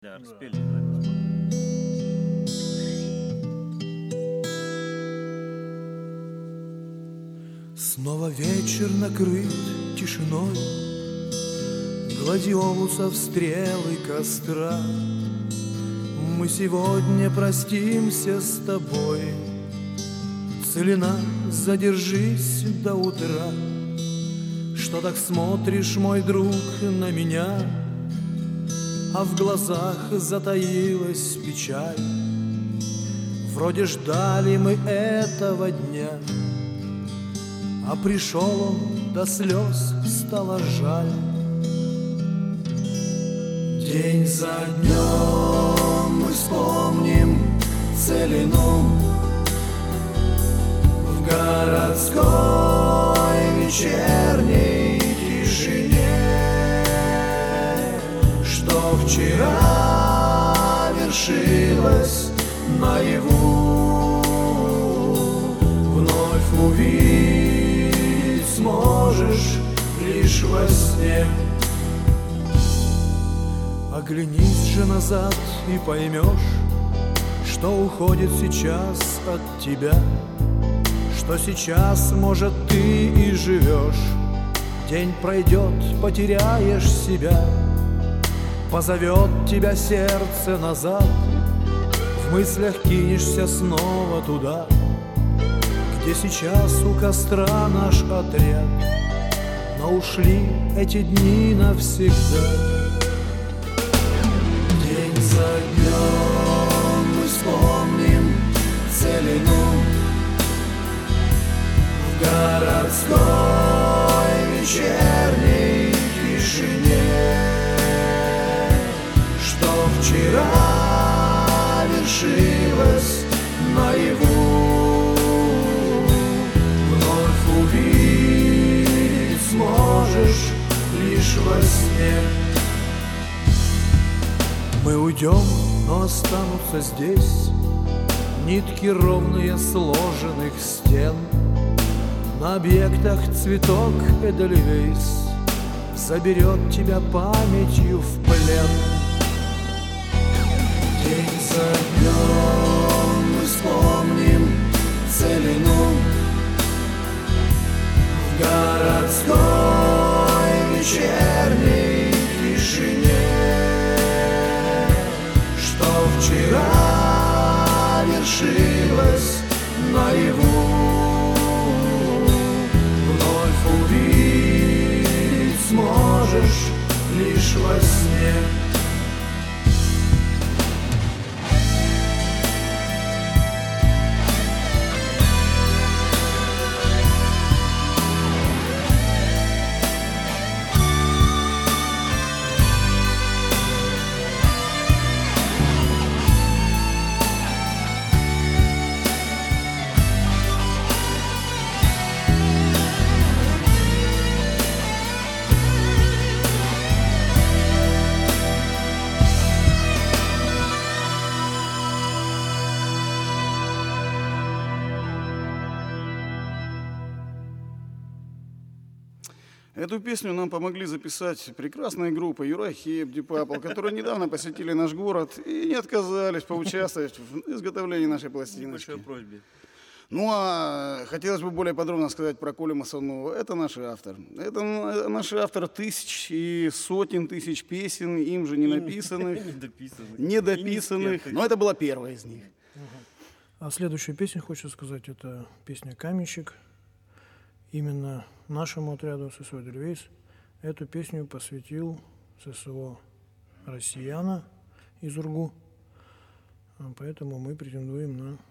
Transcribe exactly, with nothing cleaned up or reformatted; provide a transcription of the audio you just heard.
Да, распели запись. Снова вечер накрыт тишиной гладиолусов, стрелы костра. Мы сегодня простимся с тобой, Целина, задержись до утра. Что так смотришь, мой друг, на меня, а в глазах затаилась печаль? Вроде ждали мы этого дня, а пришел он, до слез стало жаль. День за днем мы вспомним Целину в городской вечерней тишине, что вчера вершилось наяву, вновь увидеть сможешь лишь во сне. Оглянись же назад и поймешь, что уходит сейчас от тебя, что сейчас, может, ты и живешь. День пройдет, потеряешь себя, позовет тебя сердце назад, в мыслях кинешься снова туда, где сейчас у костра наш отряд. Но ушли эти дни навсегда. День за днем мы вспомним Целину в городской вечерней тишине, что вчера вершилось наяву, вновь увидеть сможешь лишь во сне. Мы уйдем, но останутся здесь нитки ровные сложенных стен. На объектах цветок эдельвейс соберет тебя памятью в плен. День за днем мы вспомним Целину в городской вечерней тишине, что вчера вершилось наяву, вновь увидеть сможешь лишь во сне. Эту песню нам помогли записать прекрасная группа Юрахип, Deep Purple, которые недавно посетили наш город и не отказались поучаствовать в изготовлении нашей пластиночки. Большой просьбе. Ну а хотелось бы более подробно сказать про Колю Масанову. Это наш автор. Это наш автор тысяч и сотен тысяч песен, им же не написанных, Недописанных. недописанных. Но это была первая из них. А следующую песню, хочу сказать, это песня «Каменщик». Именно нашему отряду ССО «Эдельвейс» эту песню посвятил ССО «Россияна» из Ургу. Поэтому мы претендуем на